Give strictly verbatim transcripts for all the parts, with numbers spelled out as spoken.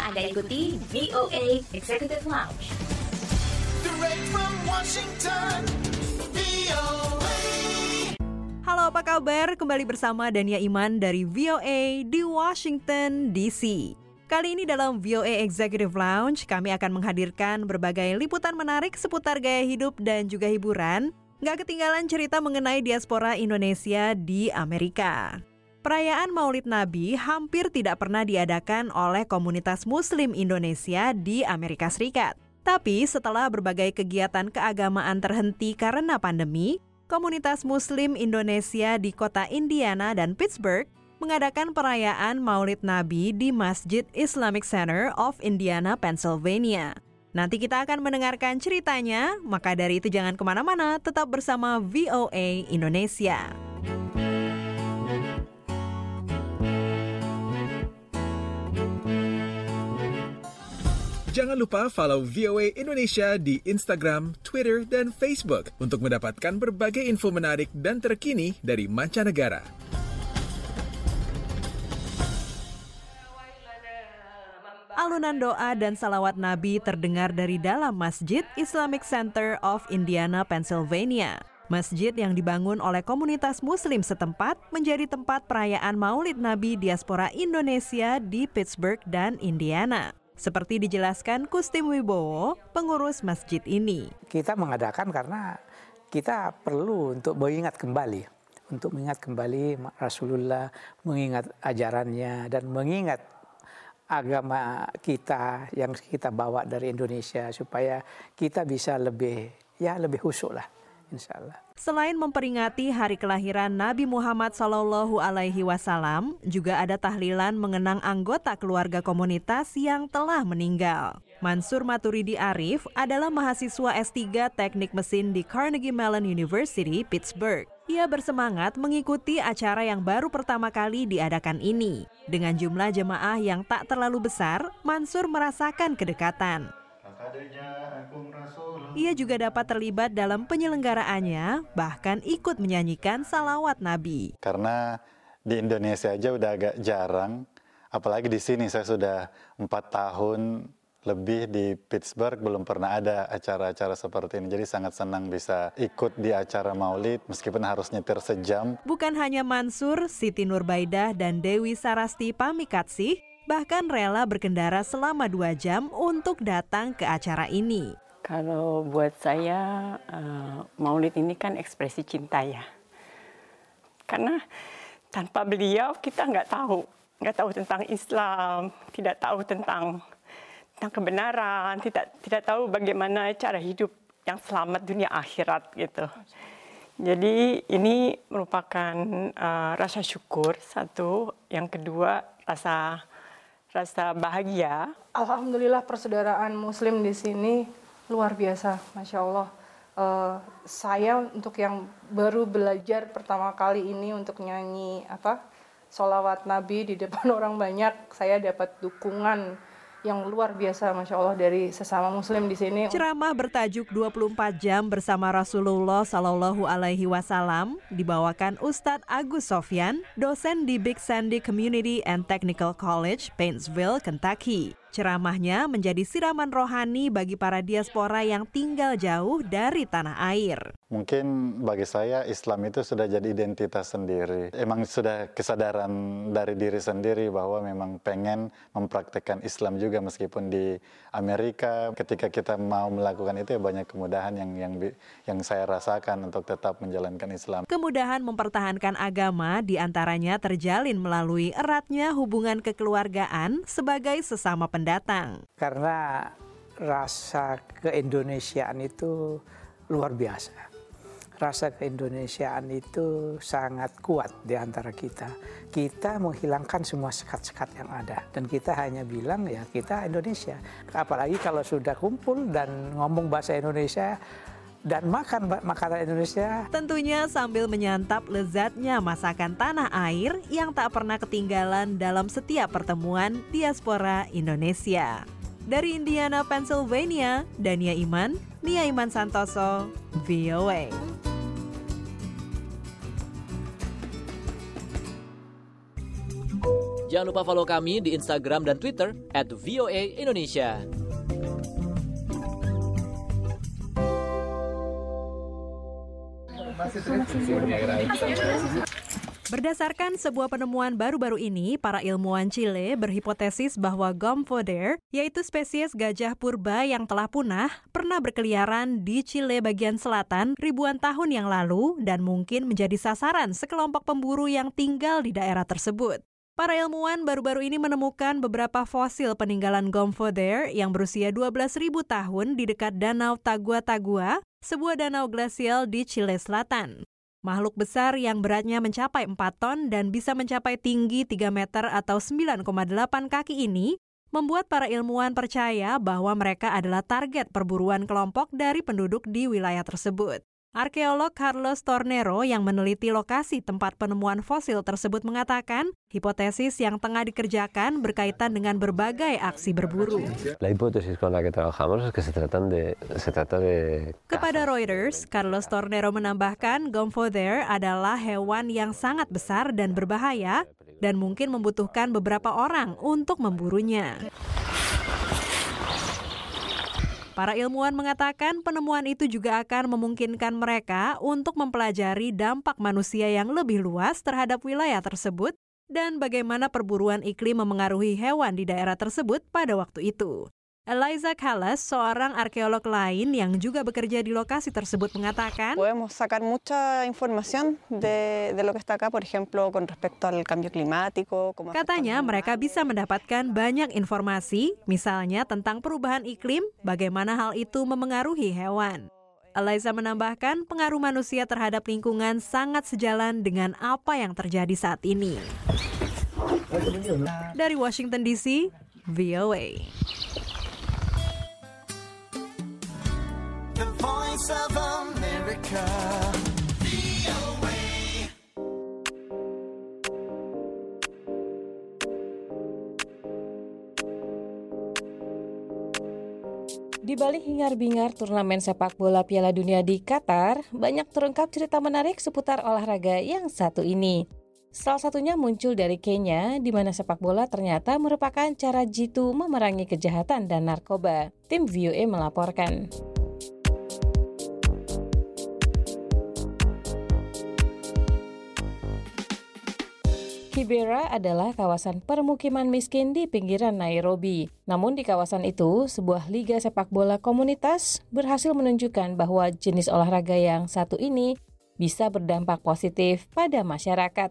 Anda ikuti V O A Executive Lounge. Direct from Washington, V O A. Halo, apa kabar? Kembali bersama Dania Iman dari V O A di Washington D C. Kali ini dalam V O A Executive Lounge, kami akan menghadirkan berbagai liputan menarik seputar gaya hidup dan juga hiburan. Nggak ketinggalan cerita mengenai diaspora Indonesia di Amerika. Perayaan Maulid Nabi hampir tidak pernah diadakan oleh komunitas Muslim Indonesia di Amerika Serikat. Tapi setelah berbagai kegiatan keagamaan terhenti karena pandemi, komunitas Muslim Indonesia di kota Indiana dan Pittsburgh mengadakan perayaan Maulid Nabi di Masjid Islamic Center of Indiana, Pennsylvania. Nanti kita akan mendengarkan ceritanya, maka dari itu jangan kemana-mana, tetap bersama V O A Indonesia. Jangan lupa follow V O A Indonesia di Instagram, Twitter, dan Facebook untuk mendapatkan berbagai info menarik dan terkini dari mancanegara. Alunan doa dan salawat Nabi terdengar dari dalam Masjid Islamic Center of Indiana, Pennsylvania. Masjid yang dibangun oleh komunitas Muslim setempat menjadi tempat perayaan Maulid Nabi diaspora Indonesia di Pittsburgh dan Indiana. Seperti dijelaskan Kustim Wibowo, pengurus masjid ini. Kita mengadakan karena kita perlu untuk mengingat kembali. Untuk mengingat kembali Rasulullah, mengingat ajarannya, dan mengingat agama kita yang kita bawa dari Indonesia supaya kita bisa lebih ya lebih khusyuk lah, insya Allah. Selain memperingati hari kelahiran Nabi Muhammad shallallahu alaihi wasallam, juga ada tahlilan mengenang anggota keluarga komunitas yang telah meninggal. Mansur Maturidi Arif adalah mahasiswa S tiga Teknik Mesin di Carnegie Mellon University, Pittsburgh. Ia bersemangat mengikuti acara yang baru pertama kali diadakan ini. Dengan jumlah jemaah yang tak terlalu besar, Mansur merasakan kedekatan. Ia juga dapat terlibat dalam penyelenggaraannya, bahkan ikut menyanyikan salawat Nabi. Karena di Indonesia aja udah agak jarang, apalagi di sini saya sudah empat tahun lebih di Pittsburgh, belum pernah ada acara-acara seperti ini. Jadi sangat senang bisa ikut di acara Maulid, meskipun harus nyetir sejam. Bukan hanya Mansur, Siti Nurbaidah dan Dewi Sarasti Pamikatsih bahkan rela berkendara selama dua jam untuk datang ke acara ini. Kalau buat saya, uh, Maulid ini kan ekspresi cinta ya. Karena tanpa beliau kita nggak tahu, nggak tahu tentang Islam, tidak tahu tentang tentang kebenaran, tidak tidak tahu bagaimana cara hidup yang selamat dunia akhirat gitu. Jadi ini merupakan uh, rasa syukur satu, yang kedua rasa rasa bahagia. Alhamdulillah persaudaraan Muslim di sini luar biasa, Masya Allah. Uh, saya untuk yang baru belajar pertama kali ini untuk nyanyi apa sholawat Nabi di depan orang banyak, saya dapat dukungan yang luar biasa, Masya Allah, dari sesama Muslim di sini. Ceramah bertajuk dua puluh empat jam bersama Rasulullah Shallallahu Alaihi Wasallam dibawakan Ustadz Agus Sofyan, dosen di Big Sandy Community and Technical College, Paintsville, Kentucky. Ceramahnya menjadi siraman rohani bagi para diaspora yang tinggal jauh dari tanah air. Mungkin bagi saya Islam itu sudah jadi identitas sendiri. Emang sudah kesadaran dari diri sendiri bahwa memang pengen mempraktekkan Islam juga meskipun di Amerika. Ketika kita mau melakukan itu ya banyak kemudahan yang yang yang saya rasakan untuk tetap menjalankan Islam. Kemudahan mempertahankan agama diantaranya terjalin melalui eratnya hubungan kekeluargaan sebagai sesama pendatang. Karena rasa keindonesiaan itu luar biasa. Rasa keindonesiaan itu sangat kuat di antara kita. Kita menghilangkan semua sekat-sekat yang ada. Dan kita hanya bilang ya kita Indonesia. Apalagi kalau sudah kumpul dan ngomong bahasa Indonesia dan makan makanan Indonesia. Tentunya sambil menyantap lezatnya masakan tanah air yang tak pernah ketinggalan dalam setiap pertemuan diaspora Indonesia. Dari Indiana, Pennsylvania, Dania Iman, Nia Iman Santoso, V O A. Jangan lupa follow kami di Instagram dan Twitter at V O A Indonesia. Berdasarkan sebuah penemuan baru-baru ini, para ilmuwan Chile berhipotesis bahwa Gomphotheria, yaitu spesies gajah purba yang telah punah, pernah berkeliaran di Chile bagian selatan ribuan tahun yang lalu dan mungkin menjadi sasaran sekelompok pemburu yang tinggal di daerah tersebut. Para ilmuwan baru-baru ini menemukan beberapa fosil peninggalan Gomphotheria yang berusia dua belas ribu tahun di dekat Danau Tagua-Tagua, sebuah danau glasial di Chile Selatan. Makhluk besar yang beratnya mencapai empat ton dan bisa mencapai tinggi tiga meter atau sembilan koma delapan kaki ini membuat para ilmuwan percaya bahwa mereka adalah target perburuan kelompok dari penduduk di wilayah tersebut. Arkeolog Carlos Tornero yang meneliti lokasi tempat penemuan fosil tersebut mengatakan, hipotesis yang tengah dikerjakan berkaitan dengan berbagai aksi berburu. La hipótesis con la que trabajamos es que se tratan de se trata de Kepada Reuters, Carlos Tornero menambahkan, Gomphotheria adalah hewan yang sangat besar dan berbahaya dan mungkin membutuhkan beberapa orang untuk memburunya. Para ilmuwan mengatakan penemuan itu juga akan memungkinkan mereka untuk mempelajari dampak manusia yang lebih luas terhadap wilayah tersebut dan bagaimana perburuan iklim memengaruhi hewan di daerah tersebut pada waktu itu. Eliza Callas, seorang arkeolog lain yang juga bekerja di lokasi tersebut, mengatakan, podemos sacar mucha información de, de lo que está acá, por ejemplo, con respecto al cambio climático. Katanya mereka bisa mendapatkan banyak informasi, misalnya tentang perubahan iklim, bagaimana hal itu memengaruhi hewan. Eliza menambahkan, pengaruh manusia terhadap lingkungan sangat sejalan dengan apa yang terjadi saat ini. Dari Washington D C, V O A. The Voice of America, V O A. Di balik hingar-bingar turnamen sepak bola Piala Dunia di Qatar, banyak terungkap cerita menarik seputar olahraga yang satu ini. Salah satunya muncul dari Kenya, di mana sepak bola ternyata merupakan cara jitu memerangi kejahatan dan narkoba. Tim V O A melaporkan. Kibera adalah kawasan permukiman miskin di pinggiran Nairobi. Namun di kawasan itu, sebuah liga sepak bola komunitas berhasil menunjukkan bahwa jenis olahraga yang satu ini bisa berdampak positif pada masyarakat.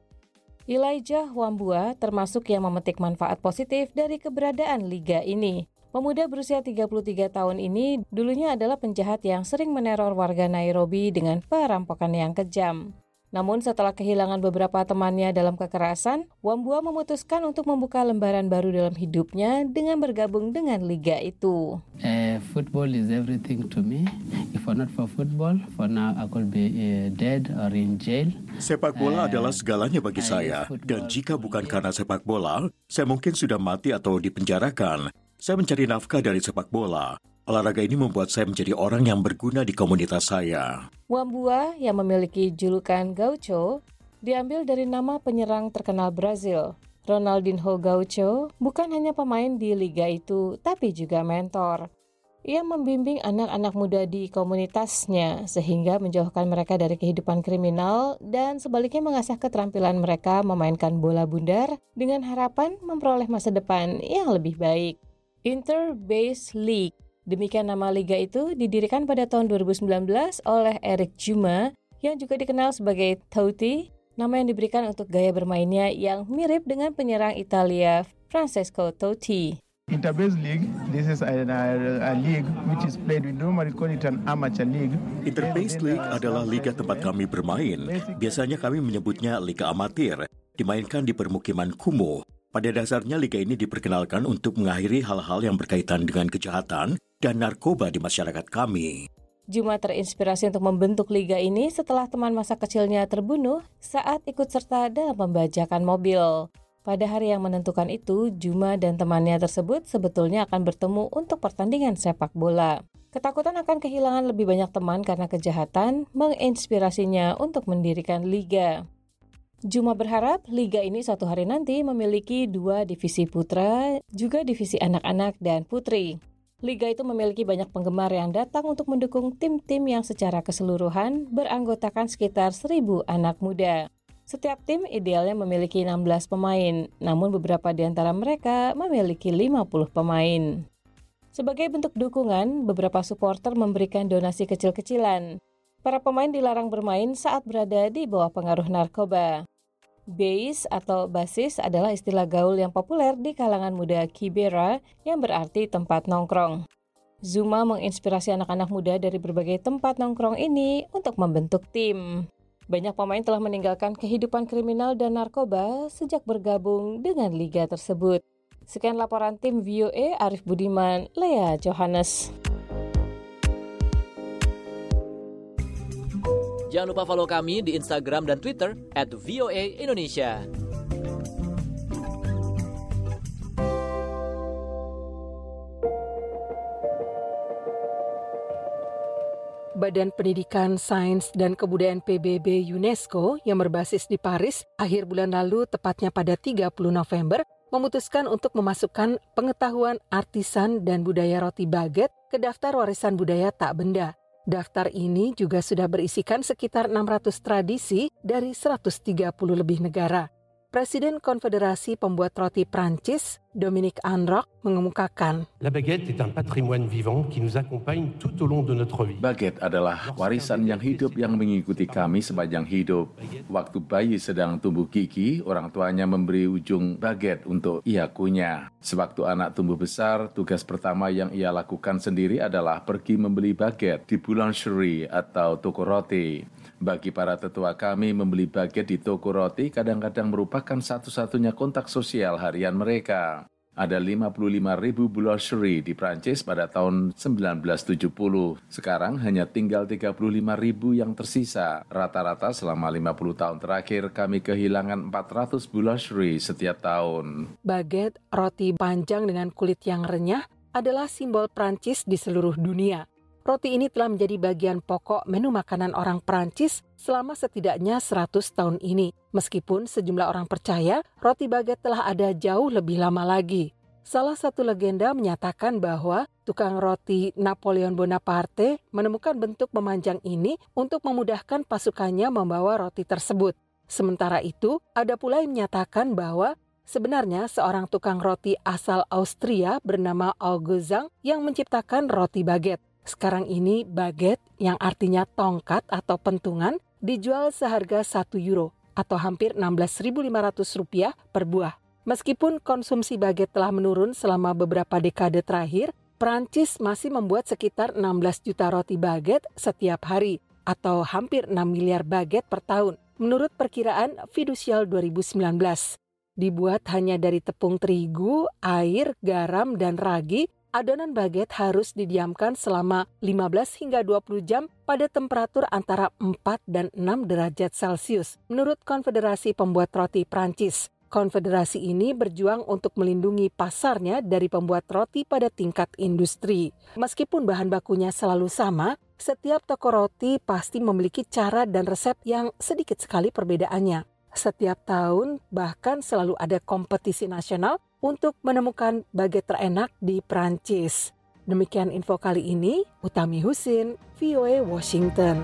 Elijah Wambua termasuk yang memetik manfaat positif dari keberadaan liga ini. Pemuda berusia tiga puluh tiga tahun ini dulunya adalah penjahat yang sering meneror warga Nairobi dengan perampokan yang kejam. Namun setelah kehilangan beberapa temannya dalam kekerasan, Wambua memutuskan untuk membuka lembaran baru dalam hidupnya dengan bergabung dengan liga itu. Uh, football is everything to me. If not for football, for now I could be uh, dead or in jail. Sepak bola uh, adalah segalanya bagi uh, saya. Dan jika bukan karena sepak bola, saya mungkin sudah mati atau dipenjarakan. Saya mencari nafkah dari sepak bola. Olahraga ini membuat saya menjadi orang yang berguna di komunitas saya. Wambua yang memiliki julukan Gaucho diambil dari nama penyerang terkenal Brazil. Ronaldinho Gaucho bukan hanya pemain di liga itu, tapi juga mentor. Ia membimbing anak-anak muda di komunitasnya sehingga menjauhkan mereka dari kehidupan kriminal dan sebaliknya mengasah keterampilan mereka memainkan bola bundar dengan harapan memperoleh masa depan yang lebih baik. Inter-Base League. Demikian nama liga itu didirikan pada tahun dua ribu sembilan belas oleh Eric Juma yang juga dikenal sebagai Totti, nama yang diberikan untuk gaya bermainnya yang mirip dengan penyerang Italia Francesco Totti. Interbase League, this is a, a, a league which is played, we normally call it an amateur league. Interbase League adalah liga tempat kami bermain. Biasanya kami menyebutnya liga amatir, dimainkan di permukiman kumuh. Pada dasarnya liga ini diperkenalkan untuk mengakhiri hal-hal yang berkaitan dengan kejahatan dan narkoba di masyarakat kami. Juma terinspirasi untuk membentuk liga ini setelah teman masa kecilnya terbunuh saat ikut serta dalam pembajakan mobil. Pada hari yang menentukan itu, Juma dan temannya tersebut sebetulnya akan bertemu untuk pertandingan sepak bola. Ketakutan akan kehilangan lebih banyak teman karena kejahatan menginspirasinya untuk mendirikan liga. Juma berharap liga ini suatu hari nanti memiliki dua divisi putra, juga divisi anak-anak dan putri. Liga itu memiliki banyak penggemar yang datang untuk mendukung tim-tim yang secara keseluruhan beranggotakan sekitar seribu anak muda. Setiap tim idealnya memiliki enam belas pemain, namun beberapa di antara mereka memiliki lima puluh pemain. Sebagai bentuk dukungan, beberapa supporter memberikan donasi kecil-kecilan. Para pemain dilarang bermain saat berada di bawah pengaruh narkoba. Bass atau basis adalah istilah gaul yang populer di kalangan muda Kibera yang berarti tempat nongkrong. Zuma menginspirasi anak-anak muda dari berbagai tempat nongkrong ini untuk membentuk tim. Banyak pemain telah meninggalkan kehidupan kriminal dan narkoba sejak bergabung dengan liga tersebut. Sekian laporan tim V O A, Arif Budiman, Lea Johannes. Jangan lupa follow kami di Instagram dan Twitter at V O A Indonesia. Badan Pendidikan, Sains, dan Kebudayaan P B B UNESCO yang berbasis di Paris akhir bulan lalu, tepatnya pada tiga puluh November, memutuskan untuk memasukkan pengetahuan artisan dan budaya roti baguette ke daftar warisan budaya tak benda. Daftar ini juga sudah berisikan sekitar enam ratus tradisi dari seratus tiga puluh lebih negara. Presiden Konfederasi Pembuat Roti Prancis, Dominique Anroch, mengemukakan, La baguette est un patrimoine vivant qui nous accompagne tout au long de notre vie. Baguette adalah warisan yang hidup yang mengikuti kami sepanjang hidup. Waktu bayi sedang tumbuh gigi, orang tuanya memberi ujung baguette untuk ia kunyah. Sewaktu anak tumbuh besar, tugas pertama yang ia lakukan sendiri adalah pergi membeli baguette di boulangerie atau toko roti. Bagi para tetua kami, membeli baguette di toko roti kadang-kadang merupakan satu-satunya kontak sosial harian mereka. Ada lima puluh lima ribu boulangerie di Prancis pada tahun sembilan belas tujuh puluh. Sekarang hanya tinggal tiga puluh lima ribu yang tersisa. Rata-rata selama lima puluh tahun terakhir kami kehilangan empat ratus boulangerie setiap tahun. Baguette, roti panjang dengan kulit yang renyah, adalah simbol Prancis di seluruh dunia. Roti ini telah menjadi bagian pokok menu makanan orang Prancis selama setidaknya seratus tahun ini. Meskipun sejumlah orang percaya roti baguette telah ada jauh lebih lama lagi. Salah satu legenda menyatakan bahwa tukang roti Napoleon Bonaparte menemukan bentuk memanjang ini untuk memudahkan pasukannya membawa roti tersebut. Sementara itu, ada pula yang menyatakan bahwa sebenarnya seorang tukang roti asal Austria bernama Augustin yang menciptakan roti baguette. Sekarang ini baguette yang artinya tongkat atau pentungan dijual seharga satu euro atau hampir enam belas ribu lima ratus rupiah per buah. Meskipun konsumsi baguette telah menurun selama beberapa dekade terakhir, Prancis masih membuat sekitar enam belas juta roti baguette setiap hari atau hampir enam miliar baguette per tahun menurut perkiraan Fiducial dua ribu sembilan belas. Dibuat hanya dari tepung terigu, air, garam, dan ragi, adonan baguette harus didiamkan selama lima belas hingga dua puluh jam pada temperatur antara empat dan enam derajat Celcius, menurut Konfederasi Pembuat Roti Prancis. Konfederasi ini berjuang untuk melindungi pasarnya dari pembuat roti pada tingkat industri. Meskipun bahan bakunya selalu sama, setiap toko roti pasti memiliki cara dan resep yang sedikit sekali perbedaannya. Setiap tahun bahkan selalu ada kompetisi nasional untuk menemukan baguette terenak di Prancis. Demikian info kali ini, Utami Husin, V O A Washington.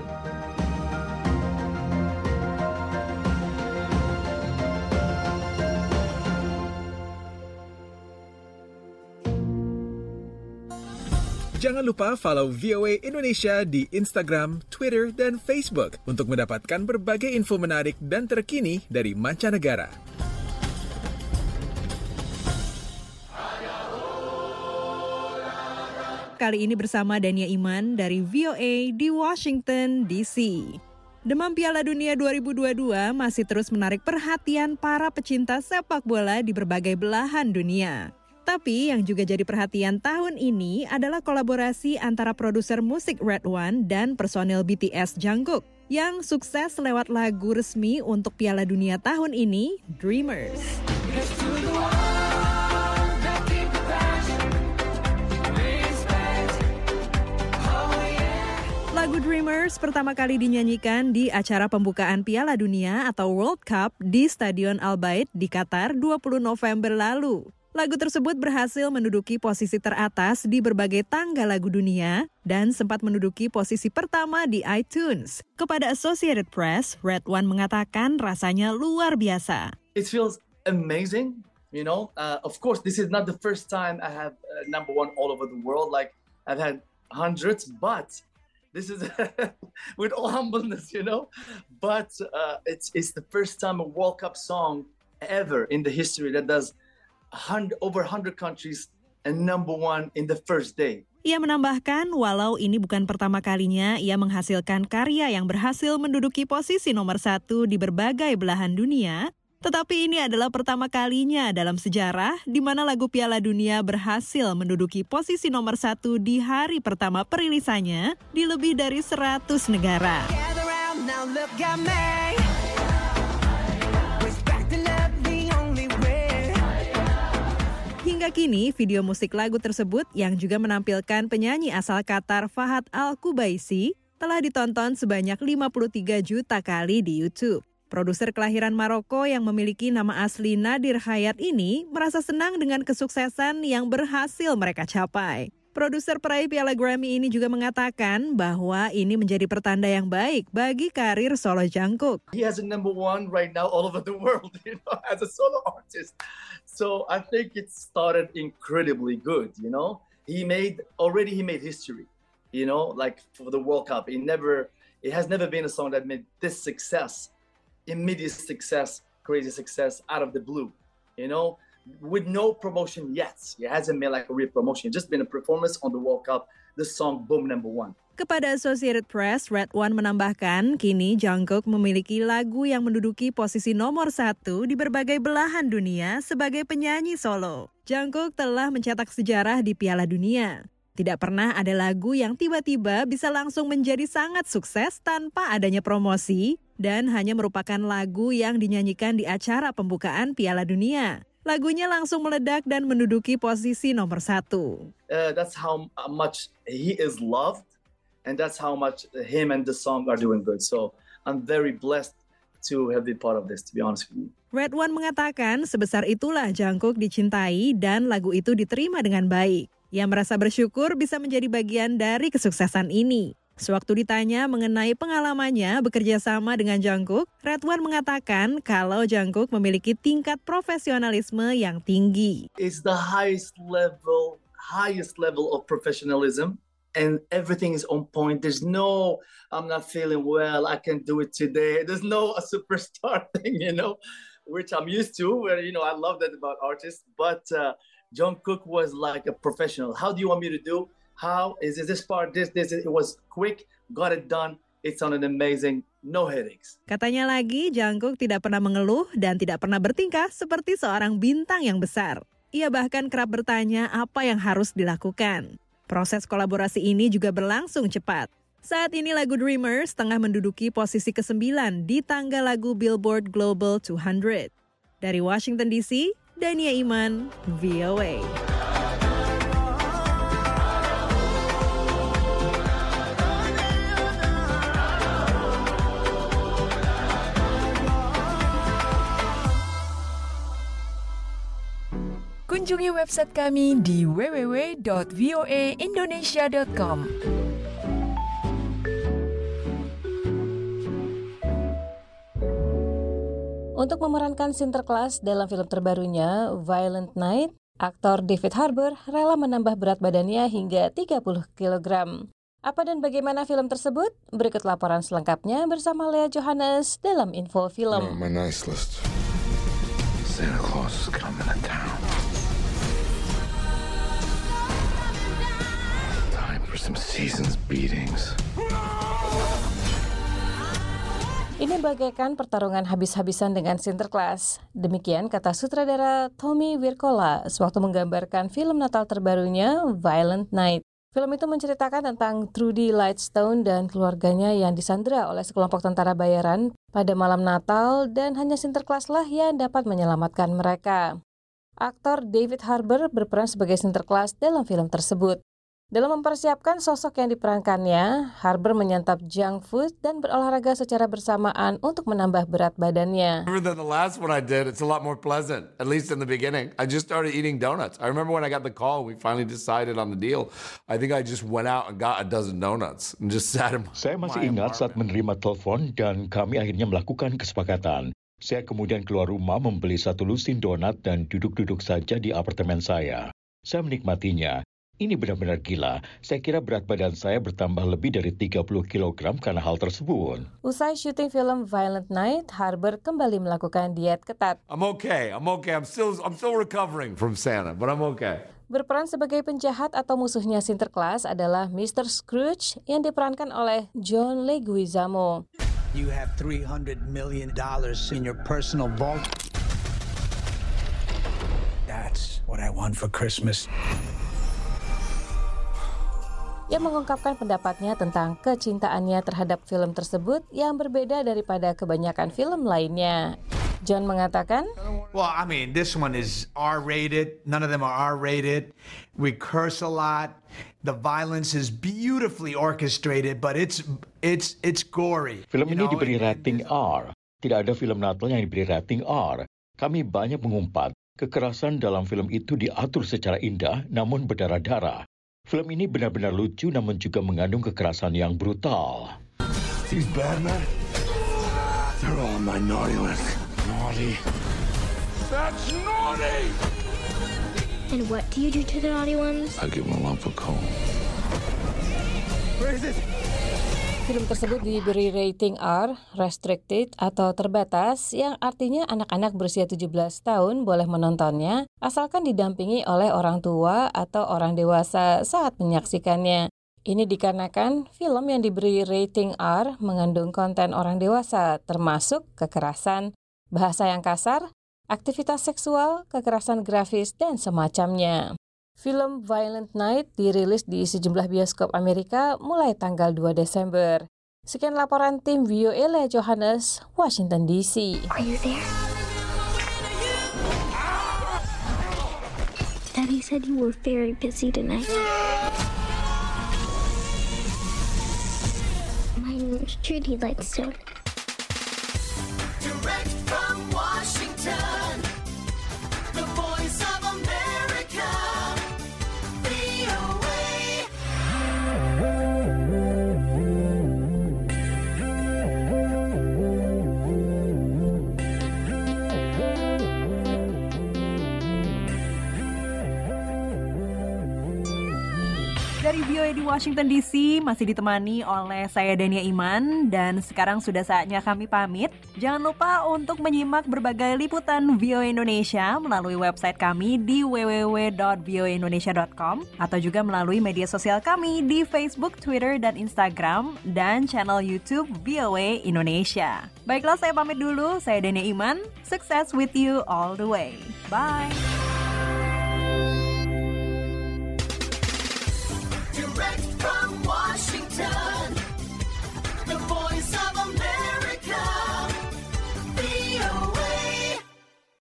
Jangan lupa follow V O A Indonesia di Instagram, Twitter, dan Facebook untuk mendapatkan berbagai info menarik dan terkini dari mancanegara. Kali ini bersama Dania Iman dari V O A di Washington, D C. Demam Piala Dunia dua ribu dua puluh dua masih terus menarik perhatian para pecinta sepak bola di berbagai belahan dunia. Tapi yang juga jadi perhatian tahun ini adalah kolaborasi antara produser musik Red One dan personil B T S Jungkook yang sukses lewat lagu resmi untuk Piala Dunia tahun ini, Dreamers. Lagu Lagu Dreamers pertama kali dinyanyikan di acara pembukaan Piala Dunia atau World Cup di Stadion Al Bayt di Qatar dua puluh November lalu. Lagu tersebut berhasil menduduki posisi teratas di berbagai tangga lagu dunia dan sempat menduduki posisi pertama di iTunes. Kepada Associated Press, Red One mengatakan rasanya luar biasa. It feels amazing, you know. Uh, of course, this is not the first time I have uh, number one all over the world. Like I've had hundreds, but this is with all humbleness, you know. But uh, it's it's the first time a World Cup song ever in the history that does hundred, over one hundred countries and number one in the first day. Ia menambahkan, walau ini bukan pertama kalinya ia menghasilkan karya yang berhasil menduduki posisi nomor satu di berbagai belahan dunia, tetapi ini adalah pertama kalinya dalam sejarah di mana lagu Piala Dunia berhasil menduduki posisi nomor satu di hari pertama perilisannya di lebih dari seratus negara. Hingga kini, video musik lagu tersebut yang juga menampilkan penyanyi asal Qatar Fahad Al-Kubaisi telah ditonton sebanyak lima puluh tiga juta kali di YouTube. Produser kelahiran Maroko yang memiliki nama asli Nadir Hayat ini merasa senang dengan kesuksesan yang berhasil mereka capai. Produser peraih Piala Grammy ini juga mengatakan bahwa ini menjadi pertanda yang baik bagi karir solo Jungkook. He has a number one right now all over the world, you know, as a solo artist. So I think it started incredibly good, you know. He made already he made history, you know, like for the World Cup. It never, it has never been a song that made this success. Immediate success, crazy success out of the blue, you know, with no promotion yet. It hasn't been like a real promotion, just been a performance on the World Cup. The song boom number one. Kepada Associated Press, Red One menambahkan, kini Jungkook memiliki lagu yang menduduki posisi nomor satu di berbagai belahan dunia sebagai penyanyi solo. Jungkook telah mencetak sejarah di Piala Dunia. Tidak pernah ada lagu yang tiba-tiba bisa langsung menjadi sangat sukses tanpa adanya promosi dan hanya merupakan lagu yang dinyanyikan di acara pembukaan Piala Dunia. Lagunya langsung meledak dan menduduki posisi nomor satu. Uh, that's how much he is loved and that's how much him and the song are doing good. So I'm very blessed to have been part of this, to be honest with you. Red One mengatakan sebesar itulah Jungkook dicintai dan lagu itu diterima dengan baik. Ia merasa bersyukur bisa menjadi bagian dari kesuksesan ini. Sewaktu ditanya mengenai pengalamannya bekerja sama dengan Jungkook, Red One mengatakan kalau Jungkook memiliki tingkat profesionalisme yang tinggi. It's the highest level, highest level of professionalism and everything is on point. There's no, I'm not feeling well, I can do it today. There's no a superstar thing, you know, which I'm used to, where, you know, I love that about artists, but uh, Jungkook was like a professional. How do you want me to do? How is this part? This, this, it was quick, got it done. It sounded amazing, no headaches. Katanya lagi, Jungkook tidak pernah mengeluh dan tidak pernah bertingkah seperti seorang bintang yang besar. Ia bahkan kerap bertanya apa yang harus dilakukan. Proses kolaborasi ini juga berlangsung cepat. Saat ini lagu Dreamers tengah menduduki posisi kesembilan di tangga lagu Billboard Global dua ratus. Dari Washington D C, Dania Iman, V O A. Kunjungi website kami di w w w dot v o a indonesia dot com. Untuk memerankan Sinterklas dalam film terbarunya, Violent Night, aktor David Harbour rela menambah berat badannya hingga tiga puluh kilogram. Apa dan bagaimana film tersebut? Berikut laporan selengkapnya bersama Lea Johannes dalam Info Film. On my nice list. Santa Claus is coming to town. Time for some season's beatings. Ini bagaikan pertarungan habis-habisan dengan Sinterklas. Demikian kata sutradara Tommy Wirkola sewaktu menggambarkan film Natal terbarunya Violent Night. Film itu menceritakan tentang Trudy Lightstone dan keluarganya yang disandera oleh sekelompok tentara bayaran pada malam Natal dan hanya Sinterklaslah yang dapat menyelamatkan mereka. Aktor David Harbour berperan sebagai Sinterklas dalam film tersebut. Dalam mempersiapkan sosok yang diperankannya, Harbour menyantap junk food dan berolahraga secara bersamaan untuk menambah berat badannya. Remember than the last one I did, it's a lot more pleasant, at least in the beginning. I just started eating donuts. I remember when I got the call, we finally decided on the deal. I think I just went out and got a dozen donuts and just sat in my Saya masih ingat saat menerima telepon dan kami akhirnya melakukan kesepakatan. Saya kemudian keluar rumah membeli satu lusin donat dan duduk-duduk saja di apartemen saya. Saya menikmatinya. Ini benar-benar gila. Saya kira berat badan saya bertambah lebih dari tiga puluh kilogram karena hal tersebut. Usai syuting film Violent Night, Harbour kembali melakukan diet ketat. I'm okay, I'm okay. I'm still, I'm still recovering from Santa, but I'm okay. Berperan sebagai penjahat atau musuhnya Sinterklas adalah mister Scrooge yang diperankan oleh John Leguizamo. You have three hundred million dollars in your personal vault. That's what I want for Christmas. Yang mengungkapkan pendapatnya tentang kecintaannya terhadap film tersebut yang berbeda daripada kebanyakan film lainnya. John mengatakan, Well, I mean, this one is R-rated. None of them are R-rated. We curse a lot. The violence is beautifully orchestrated, but it's it's it's gory. Film ini diberi rating R. Tidak ada film Natal yang diberi rating R. Kami banyak mengumpat. Kekerasan dalam film itu diatur secara indah, namun berdarah-darah. Film ini benar-benar lucu namun juga mengandung kekerasan yang brutal. These bad men, they're all on my naughty list. Naughty. That's naughty! And what do you do to the naughty ones? I give them a lump of coal. Where is it? Film tersebut diberi rating R, restricted atau terbatas, yang artinya anak-anak berusia tujuh belas tahun boleh menontonnya asalkan didampingi oleh orang tua atau orang dewasa saat menyaksikannya. Ini dikarenakan film yang diberi rating R mengandung konten orang dewasa termasuk kekerasan, bahasa yang kasar, aktivitas seksual, kekerasan grafis, dan semacamnya. Film Violent Night dirilis di sejumlah bioskop Amerika mulai tanggal dua Desember. Sekian laporan tim V O A Lea Johannes, Washington D C. Are you there? Daddy said you were very busy tonight. My name's Judy Lightstone. Direct from Washington, the voice of America, V O A. Dari V O A di Washington D C masih ditemani oleh saya Dania Iman, dan sekarang sudah saatnya kami pamit. Jangan lupa untuk menyimak berbagai liputan V O A Indonesia melalui website kami di w w w dot v o a indonesia dot com atau juga melalui media sosial kami di Facebook, Twitter, dan Instagram, dan channel YouTube V O A Indonesia. Baiklah, saya pamit dulu. Saya Dania Iman. Success with you all the way. Bye.